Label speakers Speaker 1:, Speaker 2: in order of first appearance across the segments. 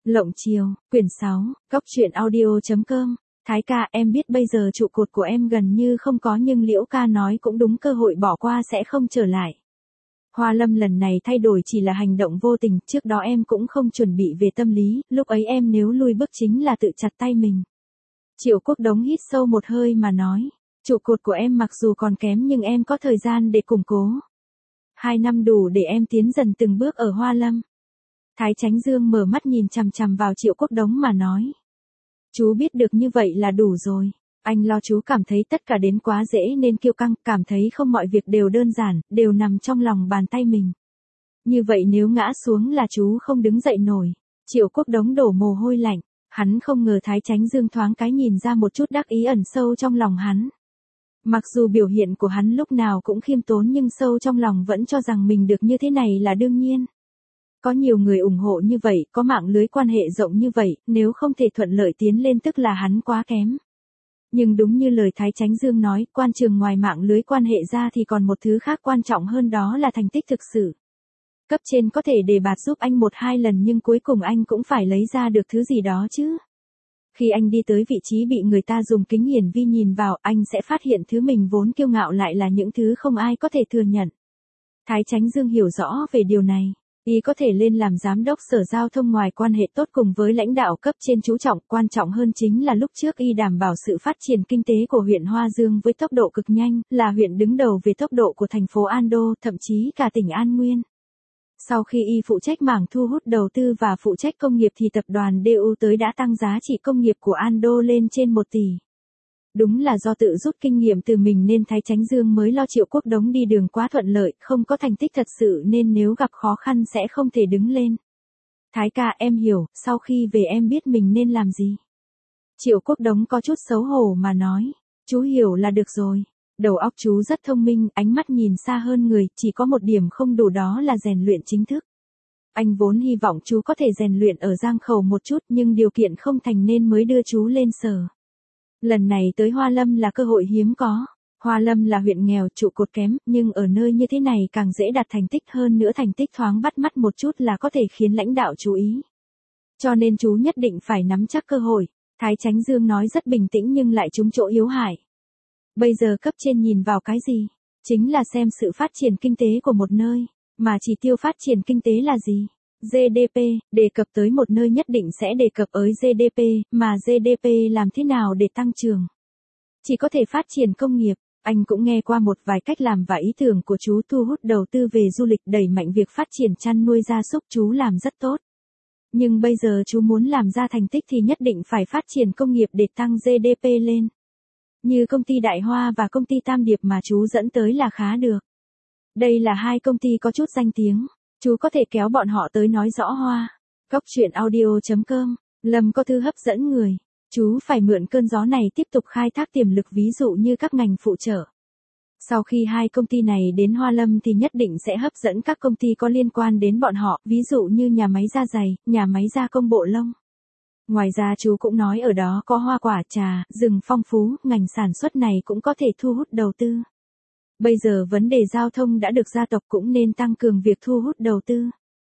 Speaker 1: Lộng Chiều, quyển 6, Cóc truyện audio.com. Thái ca, em biết bây giờ trụ cột của em gần như không có nhưng Liễu ca nói cũng đúng, cơ hội bỏ qua sẽ không trở lại. Hoa Lâm lần này thay đổi chỉ là hành động vô tình, trước đó em cũng không chuẩn bị về tâm lý, lúc ấy em nếu lui bước chính là tự chặt tay mình. Triệu Quốc Đống hít sâu một hơi mà nói, trụ cột của em mặc dù còn kém nhưng em có thời gian để củng cố. 2 năm đủ để em tiến dần từng bước ở Hoa Lâm. Thái Chánh Dương mở mắt nhìn chằm chằm vào Triệu Quốc Đống mà nói. Chú biết được như vậy là đủ rồi. Anh lo chú cảm thấy tất cả đến quá dễ nên kiêu căng, cảm thấy không mọi việc đều đơn giản, đều nằm trong lòng bàn tay mình. Như vậy nếu ngã xuống là chú không đứng dậy nổi. Triệu Quốc Đống đổ mồ hôi lạnh. Hắn không ngờ Thái Chánh Dương thoáng cái nhìn ra một chút đắc ý ẩn sâu trong lòng hắn. Mặc dù biểu hiện của hắn lúc nào cũng khiêm tốn nhưng sâu trong lòng vẫn cho rằng mình được như thế này là đương nhiên. Có nhiều người ủng hộ như vậy, có mạng lưới quan hệ rộng như vậy, nếu không thể thuận lợi tiến lên tức là hắn quá kém. Nhưng đúng như lời Thái Chánh Dương nói, quan trường ngoài mạng lưới quan hệ ra thì còn một thứ khác quan trọng hơn, đó là thành tích thực sự. Cấp trên có thể đề bạt giúp anh 1-2 lần nhưng cuối cùng anh cũng phải lấy ra được thứ gì đó chứ. Khi anh đi tới vị trí bị người ta dùng kính hiển vi nhìn vào, anh sẽ phát hiện thứ mình vốn kiêu ngạo lại là những thứ không ai có thể thừa nhận. Thái Chánh Dương hiểu rõ về điều này. Y có thể lên làm giám đốc sở giao thông, ngoài quan hệ tốt cùng với lãnh đạo cấp trên chú trọng, quan trọng hơn chính là lúc trước Y đảm bảo sự phát triển kinh tế của huyện Hoa Dương với tốc độ cực nhanh, là huyện đứng đầu về tốc độ của thành phố Ando, thậm chí cả tỉnh An Nguyên. Sau khi Y phụ trách mảng thu hút đầu tư và phụ trách công nghiệp thì tập đoàn DU tới đã tăng giá trị công nghiệp của Ando lên trên 1 tỷ. Đúng là do tự rút kinh nghiệm từ mình nên Thái Chánh Dương mới lo Triệu Quốc Đống đi đường quá thuận lợi, không có thành tích thật sự nên nếu gặp khó khăn sẽ không thể đứng lên. Thái ca, em hiểu, sau khi về em biết mình nên làm gì. Triệu Quốc Đống có chút xấu hổ mà nói, chú hiểu là được rồi. Đầu óc chú rất thông minh, ánh mắt nhìn xa hơn người, chỉ có một điểm không đủ, đó là rèn luyện chính thức. Anh vốn hy vọng chú có thể rèn luyện ở Giang Khẩu một chút nhưng điều kiện không thành nên mới đưa chú lên sở. Lần này tới Hoa Lâm là cơ hội hiếm có. Hoa Lâm là huyện nghèo, trụ cột kém, nhưng ở nơi như thế này càng dễ đạt thành tích hơn nữa, thành tích thoáng bắt mắt một chút là có thể khiến lãnh đạo chú ý. Cho nên chú nhất định phải nắm chắc cơ hội. Thái Chánh Dương nói rất bình tĩnh nhưng lại trúng chỗ yếu hại. Bây giờ cấp trên nhìn vào cái gì? Chính là xem sự phát triển kinh tế của một nơi. Mà chỉ tiêu phát triển kinh tế là gì? GDP, đề cập tới một nơi nhất định sẽ đề cập tới GDP, mà GDP làm thế nào để tăng trưởng? Chỉ có thể phát triển công nghiệp. Anh cũng nghe qua một vài cách làm và ý tưởng của chú thu hút đầu tư về du lịch, đẩy mạnh việc phát triển chăn nuôi gia súc, chú làm rất tốt. Nhưng bây giờ chú muốn làm ra thành tích thì nhất định phải phát triển công nghiệp để tăng GDP lên. Như công ty Đại Hoa và công ty Tam Điệp mà chú dẫn tới là khá được. Đây là 2 công ty có chút danh tiếng. Chú có thể kéo bọn họ tới nói rõ Hoa. Cóc truyện audio.com. Lâm có thư hấp dẫn người. Chú phải mượn cơn gió này tiếp tục khai thác tiềm lực, ví dụ như các ngành phụ trợ. Sau khi 2 công ty này đến Hoa Lâm thì nhất định sẽ hấp dẫn các công ty có liên quan đến bọn họ, ví dụ như nhà máy da giày, nhà máy gia công bộ lông. Ngoài ra chú cũng nói ở đó có hoa quả, trà, rừng phong phú, ngành sản xuất này cũng có thể thu hút đầu tư. Bây giờ vấn đề giao thông đã được gia tộc cũng nên tăng cường việc thu hút đầu tư.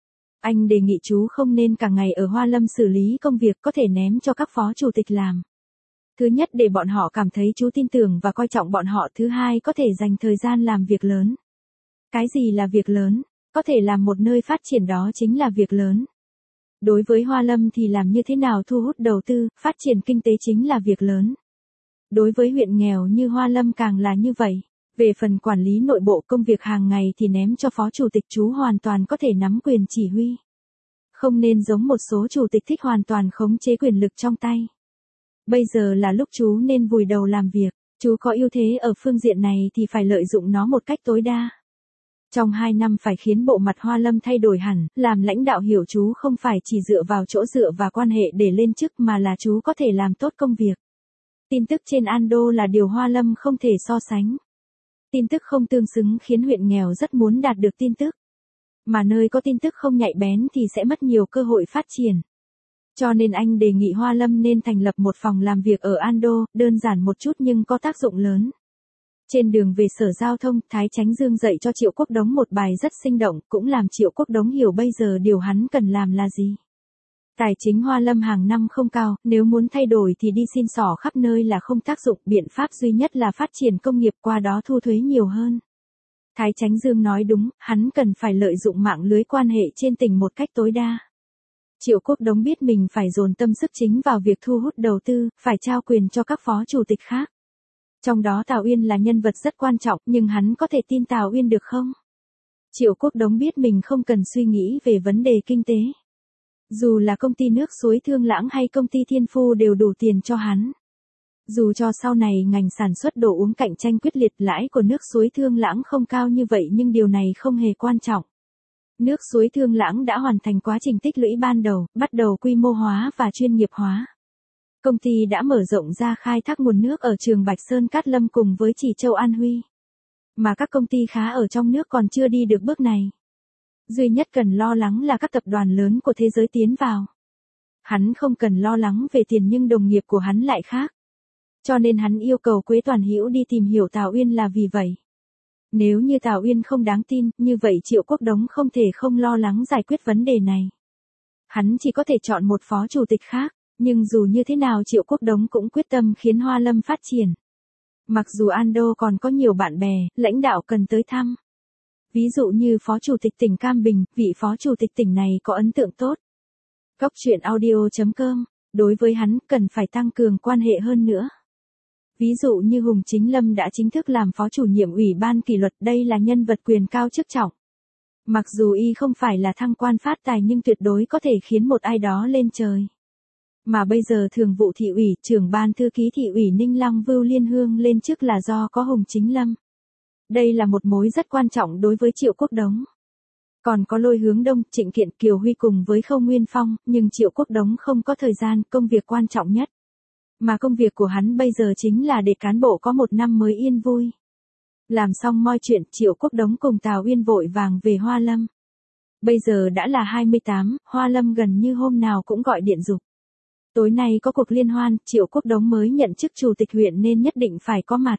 Speaker 1: Anh đề nghị chú không nên cả ngày ở Hoa Lâm xử lý công việc, có thể ném cho các phó chủ tịch làm. Thứ nhất, để bọn họ cảm thấy chú tin tưởng và coi trọng bọn họ. Thứ hai, có thể dành thời gian làm việc lớn. Cái gì là việc lớn? Có thể làm một nơi phát triển, đó chính là việc lớn. Đối với Hoa Lâm thì làm như thế nào thu hút đầu tư, phát triển kinh tế chính là việc lớn. Đối với huyện nghèo như Hoa Lâm càng là như vậy. Về phần quản lý nội bộ, công việc hàng ngày thì ném cho phó chủ tịch, chú hoàn toàn có thể nắm quyền chỉ huy. Không nên giống một số chủ tịch thích hoàn toàn khống chế quyền lực trong tay. Bây giờ là lúc chú nên vùi đầu làm việc. Chú có ưu thế ở phương diện này thì phải lợi dụng nó một cách tối đa. Trong 2 năm phải khiến bộ mặt Hoa Lâm thay đổi hẳn, làm lãnh đạo hiểu chú không phải chỉ dựa vào chỗ dựa và quan hệ để lên chức mà là chú có thể làm tốt công việc. Tin tức trên Ando là điều Hoa Lâm không thể so sánh. Tin tức không tương xứng khiến huyện nghèo rất muốn đạt được tin tức. Mà nơi có tin tức không nhạy bén thì sẽ mất nhiều cơ hội phát triển. Cho nên anh đề nghị Hoa Lâm nên thành lập một phòng làm việc ở Ando, đơn giản một chút nhưng có tác dụng lớn. Trên đường về sở giao thông, Thái Chánh Dương dạy cho Triệu Quốc Đống một bài rất sinh động, cũng làm Triệu Quốc Đống hiểu bây giờ điều hắn cần làm là gì. Tài chính Hoa Lâm hàng năm không cao, nếu muốn thay đổi thì đi xin xỏ khắp nơi là không tác dụng, biện pháp duy nhất là phát triển công nghiệp qua đó thu thuế nhiều hơn. Thái Chánh Dương nói đúng, hắn cần phải lợi dụng mạng lưới quan hệ trên tỉnh một cách tối đa. Triệu Quốc Đống biết mình phải dồn tâm sức chính vào việc thu hút đầu tư, phải trao quyền cho các phó chủ tịch khác. Trong đó Tào Uyên là nhân vật rất quan trọng, nhưng hắn có thể tin Tào Uyên được không? Triệu Quốc Đống biết mình không cần suy nghĩ về vấn đề kinh tế. Dù là công ty nước suối Thương Lãng hay công ty Thiên Phu đều đủ tiền cho hắn. Dù cho sau này ngành sản xuất đồ uống cạnh tranh quyết liệt, lãi của nước suối Thương Lãng không cao như vậy nhưng điều này không hề quan trọng. Nước suối Thương Lãng đã hoàn thành quá trình tích lũy ban đầu, bắt đầu quy mô hóa và chuyên nghiệp hóa. Công ty đã mở rộng ra khai thác nguồn nước ở Trường Bạch Sơn Cát Lâm cùng với Trì Châu An Huy. Mà các công ty khá ở trong nước còn chưa đi được bước này. Duy nhất cần lo lắng là các tập đoàn lớn của thế giới tiến vào. Hắn không cần lo lắng về tiền nhưng đồng nghiệp của hắn lại khác. Cho nên hắn yêu cầu Quế Toàn Hữu đi tìm hiểu Tào Uyên là vì vậy. Nếu như Tào Uyên không đáng tin, như vậy Triệu Quốc Đống không thể không lo lắng giải quyết vấn đề này. Hắn chỉ có thể chọn một phó chủ tịch khác, nhưng dù như thế nào Triệu Quốc Đống cũng quyết tâm khiến Hoa Lâm phát triển. Mặc dù Ando còn có nhiều bạn bè, lãnh đạo cần tới thăm. Ví dụ như Phó Chủ tịch tỉnh Cam Bình, vị Phó Chủ tịch tỉnh này có ấn tượng tốt. Góc truyện audio.com, đối với hắn cần phải tăng cường quan hệ hơn nữa. Ví dụ như Hùng Chính Lâm đã chính thức làm Phó Chủ nhiệm Ủy ban kỷ luật, đây là nhân vật quyền cao chức trọng. Mặc dù y không phải là thăng quan phát tài nhưng tuyệt đối có thể khiến một ai đó lên trời. Mà bây giờ Thường vụ thị ủy, trưởng ban thư ký thị ủy Ninh Lăng Vưu Liên Hương lên chức là do có Hùng Chính Lâm. Đây là một mối rất quan trọng đối với Triệu Quốc Đống. Còn có Lôi Hướng Đông, Trịnh Kiện, Kiều Huy cùng với Khâu Nguyên Phong, nhưng Triệu Quốc Đống không có thời gian, công việc quan trọng nhất. Mà công việc của hắn bây giờ chính là để cán bộ có một năm mới yên vui. Làm xong mọi chuyện, Triệu Quốc Đống cùng Tào Uyên vội vàng về Hoa Lâm. Bây giờ đã là 28, Hoa Lâm gần như hôm nào cũng gọi điện giục. Tối nay có cuộc liên hoan, Triệu Quốc Đống mới nhận chức chủ tịch huyện nên nhất định phải có mặt.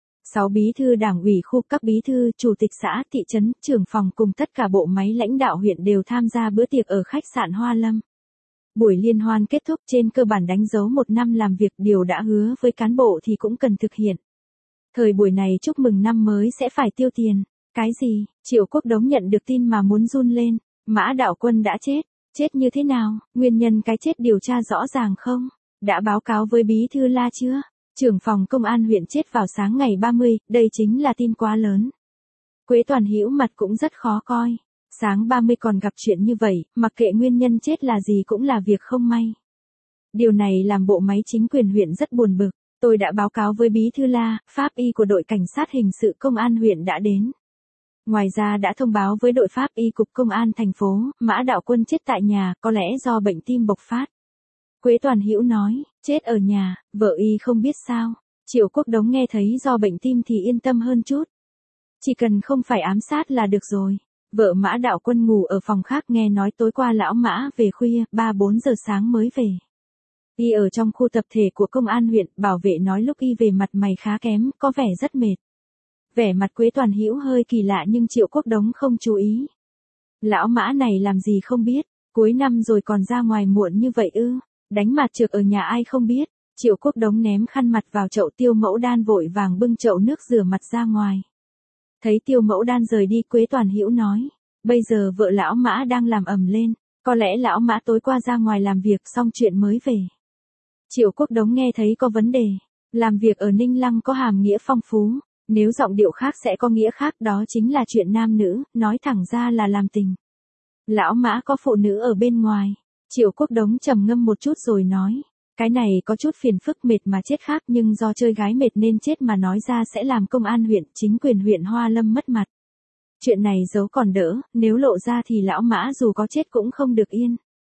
Speaker 1: 6 bí thư đảng ủy khu, các bí thư, chủ tịch xã, thị trấn, trưởng phòng cùng tất cả bộ máy lãnh đạo huyện đều tham gia bữa tiệc ở khách sạn Hoa Lâm. Buổi liên hoan kết thúc trên cơ bản đánh dấu một năm làm việc, điều đã hứa với cán bộ thì cũng cần thực hiện. Thời buổi này chúc mừng năm mới sẽ phải tiêu tiền. Cái gì? Triệu Quốc Đống nhận được tin mà muốn run lên. Mã Đạo Quân đã chết. Chết như thế nào? Nguyên nhân cái chết điều tra rõ ràng không? Đã báo cáo với bí thư La chưa? Trưởng phòng công an huyện chết vào sáng ngày 30, đây chính là tin quá lớn. Quế Toàn Hữu mặt cũng rất khó coi. Sáng 30 còn gặp chuyện như vậy, mặc kệ nguyên nhân chết là gì cũng là việc không may. Điều này làm bộ máy chính quyền huyện rất buồn bực. Tôi đã báo cáo với bí thư La, pháp y của đội cảnh sát hình sự công an huyện đã đến. Ngoài ra đã thông báo với đội pháp y cục công an thành phố, Mã Đạo Quân chết tại nhà, có lẽ do bệnh tim bộc phát. Quế Toàn Hữu nói, chết ở nhà, vợ y không biết sao. Triệu Quốc Đống nghe thấy do bệnh tim thì yên tâm hơn chút. Chỉ cần không phải ám sát là được rồi. Vợ Mã Đạo Quân ngủ ở phòng khác, nghe nói tối qua lão Mã về khuya, 3-4 giờ sáng mới về. Y ở trong khu tập thể của công an huyện, bảo vệ nói lúc y về mặt mày khá kém, có vẻ rất mệt. Vẻ mặt Quế Toàn Hữu hơi kỳ lạ nhưng Triệu Quốc Đống không chú ý. Lão Mã này làm gì không biết, cuối năm rồi còn ra ngoài muộn như vậy ư? Đánh mặt trược ở nhà ai không biết. Triệu Quốc Đống ném khăn mặt vào chậu, Tiêu Mẫu Đan vội vàng bưng chậu nước rửa mặt ra ngoài. Thấy Tiêu Mẫu Đan rời đi, Quế Toàn Hữu nói, bây giờ vợ lão Mã đang làm ầm lên, có lẽ lão Mã tối qua ra ngoài làm việc xong chuyện mới về. Triệu Quốc Đống nghe thấy có vấn đề, làm việc ở Ninh Lăng có hàm nghĩa phong phú, nếu giọng điệu khác sẽ có nghĩa khác, đó chính là chuyện nam nữ, nói thẳng ra là làm tình. Lão Mã có phụ nữ ở bên ngoài. Triệu Quốc Đống trầm ngâm một chút rồi nói, cái này có chút phiền phức, mệt mà chết khác nhưng do chơi gái mệt nên chết mà nói ra sẽ làm công an huyện, chính quyền huyện Hoa Lâm mất mặt. Chuyện này giấu còn đỡ, nếu lộ ra thì lão Mã dù có chết cũng không được yên.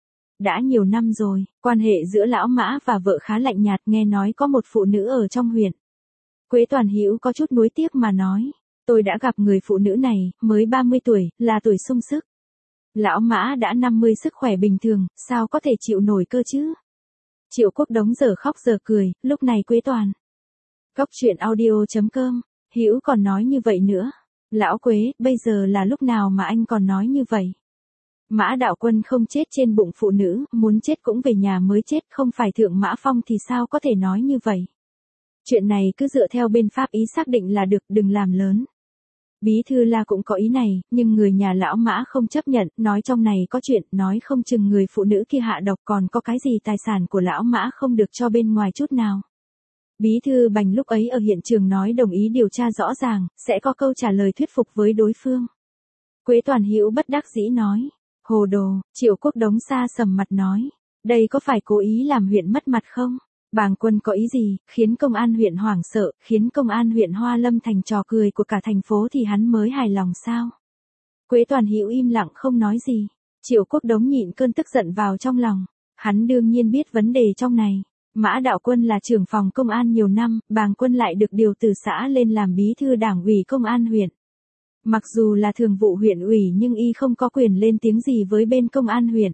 Speaker 1: Đã nhiều năm rồi, quan hệ giữa lão Mã và vợ khá lạnh nhạt, nghe nói có một phụ nữ ở trong huyện. Quế Toàn Hữu có chút nuối tiếc mà nói, tôi đã gặp người phụ nữ này, mới 30 tuổi, là tuổi sung sức. Lão Mã đã 50, sức khỏe bình thường, sao có thể chịu nổi cơ chứ? Triệu Quốc Đống giờ khóc giờ cười, lúc này Quế Toàn. Góc truyện audio.com, Hữu còn nói như vậy nữa. Lão Quế, bây giờ là lúc nào mà anh còn nói như vậy? Mã Đạo Quân không chết trên bụng phụ nữ, muốn chết cũng về nhà mới chết, không phải Thượng Mã Phong thì sao có thể nói như vậy. Chuyện này cứ dựa theo bên pháp ý xác định là được, đừng làm lớn. Bí thư La cũng có ý này, nhưng người nhà lão Mã không chấp nhận, nói trong này có chuyện, nói không chừng người phụ nữ kia hạ độc, còn có cái gì tài sản của lão Mã không được cho bên ngoài chút nào. Bí thư Bành lúc ấy ở hiện trường nói đồng ý điều tra rõ ràng, sẽ có câu trả lời thuyết phục với đối phương. Quế Toàn Hữu bất đắc dĩ nói, hồ đồ. Triệu Quốc Đống xa sầm mặt nói, đây có phải cố ý làm huyện mất mặt không? Bàng Quân có ý gì, khiến công an huyện hoảng sợ, khiến công an huyện Hoa Lâm thành trò cười của cả thành phố thì hắn mới hài lòng sao? Quế Toàn Hữu im lặng không nói gì. Triệu Quốc Đống nhịn cơn tức giận vào trong lòng. Hắn đương nhiên biết vấn đề trong này. Mã Đạo Quân là trưởng phòng công an nhiều năm, Bàng Quân lại được điều từ xã lên làm bí thư đảng ủy công an huyện. Mặc dù là thường vụ huyện ủy nhưng y không có quyền lên tiếng gì với bên công an huyện.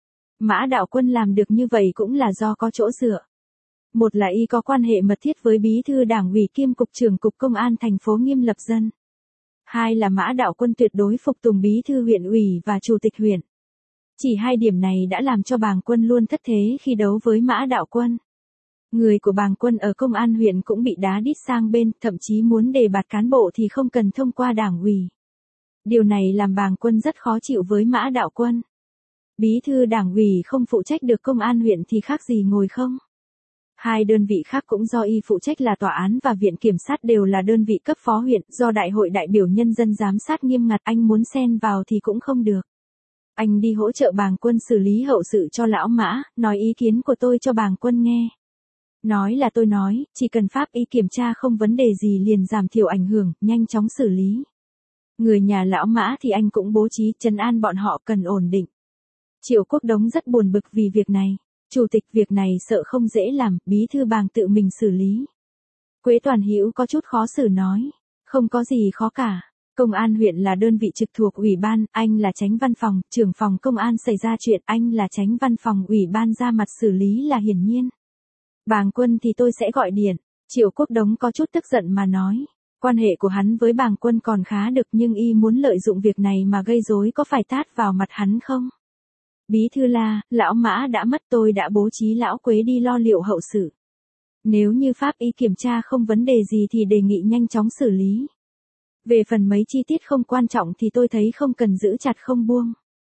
Speaker 1: Mã Đạo Quân làm được như vậy cũng là do có chỗ dựa. Một là y có quan hệ mật thiết với bí thư đảng ủy kiêm cục trưởng cục công an thành phố Nghiêm Lập Dân. Hai là Mã Đạo Quân tuyệt đối phục tùng bí thư huyện ủy và chủ tịch huyện. Chỉ hai điểm này đã làm cho Bàng Quân luôn thất thế khi đấu với Mã Đạo Quân. Người của Bàng Quân ở công an huyện cũng bị đá đít sang bên, thậm chí muốn đề bạt cán bộ thì không cần thông qua đảng ủy. Điều này làm Bàng Quân rất khó chịu với Mã Đạo Quân. Bí thư đảng ủy không phụ trách được công an huyện thì khác gì ngồi không? Hai đơn vị khác cũng do y phụ trách là tòa án và viện kiểm sát đều là đơn vị cấp phó huyện, do đại hội đại biểu nhân dân giám sát nghiêm ngặt, anh muốn xen vào thì cũng không được. Anh đi hỗ trợ Bàng Quân xử lý hậu sự cho lão Mã, nói ý kiến của tôi cho Bàng Quân nghe. Nói là tôi nói, chỉ cần pháp y kiểm tra không vấn đề gì liền giảm thiểu ảnh hưởng, nhanh chóng xử lý. Người nhà lão Mã thì anh cũng bố trí trấn an bọn họ cần ổn định. Triệu Quốc Đống rất buồn bực vì việc này. Chủ tịch, việc này sợ không dễ làm, bí thư Bàng tự mình xử lý. Quế Toàn Hữu có chút khó xử nói, không có gì khó cả. Công an huyện là đơn vị trực thuộc ủy ban, anh là chánh văn phòng, trưởng phòng công an xảy ra chuyện, anh là chánh văn phòng ủy ban ra mặt xử lý là hiển nhiên. Bàng Quân thì tôi sẽ gọi điện. Triệu Quốc Đống có chút tức giận mà nói, quan hệ của hắn với Bàng Quân còn khá được nhưng y muốn lợi dụng việc này mà gây rối có phải tát vào mặt hắn không? Bí thư La, lão Mã đã mất, tôi đã bố trí lão Quế đi lo liệu hậu sự. Nếu như pháp y kiểm tra không vấn đề gì thì đề nghị nhanh chóng xử lý. Về phần mấy chi tiết không quan trọng thì tôi thấy không cần giữ chặt không buông.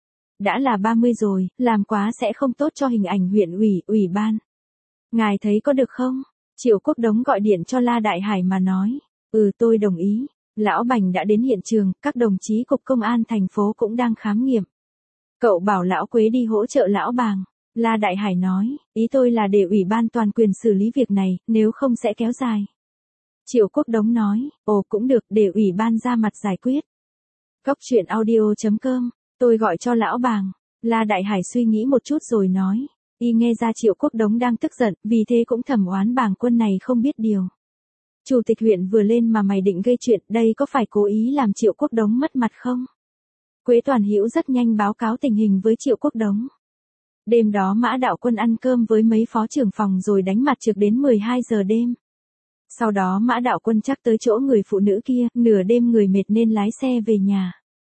Speaker 1: Đã là 30 rồi, làm quá sẽ không tốt cho hình ảnh huyện ủy, ủy ban. Ngài thấy có được không? Triệu Quốc Đống gọi điện cho La Đại Hải mà nói, tôi đồng ý. Lão Bành đã đến hiện trường, các đồng chí cục công an thành phố cũng đang khám nghiệm. Cậu bảo lão Quế đi hỗ trợ lão Bàng. La Đại Hải nói, ý tôi là để ủy ban toàn quyền xử lý việc này, nếu không sẽ kéo dài. Triệu Quốc Đống nói, cũng được, để ủy ban ra mặt giải quyết. Góc truyện audio.com, tôi gọi cho lão Bàng. La Đại Hải suy nghĩ một chút rồi nói, y nghe ra Triệu Quốc Đống đang tức giận, vì thế cũng thầm oán Bàng Quân này không biết điều. Chủ tịch huyện vừa lên mà mày định gây chuyện, đây có phải cố ý làm Triệu Quốc Đống mất mặt không? Quế Toàn Hữu rất nhanh báo cáo tình hình với Triệu Quốc Đống. Đêm đó Mã Đạo Quân ăn cơm với mấy phó trưởng phòng rồi đánh mặt trực đến 12 giờ đêm. Sau đó Mã Đạo Quân chắc tới chỗ người phụ nữ kia, nửa đêm người mệt nên lái xe về nhà.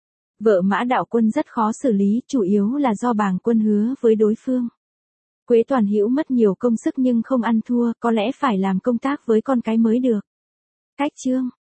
Speaker 1: Vợ Mã Đạo Quân rất khó xử lý, chủ yếu là do Bàng Quân hứa với đối phương. Quế Toàn Hữu mất nhiều công sức nhưng không ăn thua, có lẽ phải làm công tác với con cái mới được. Cách chương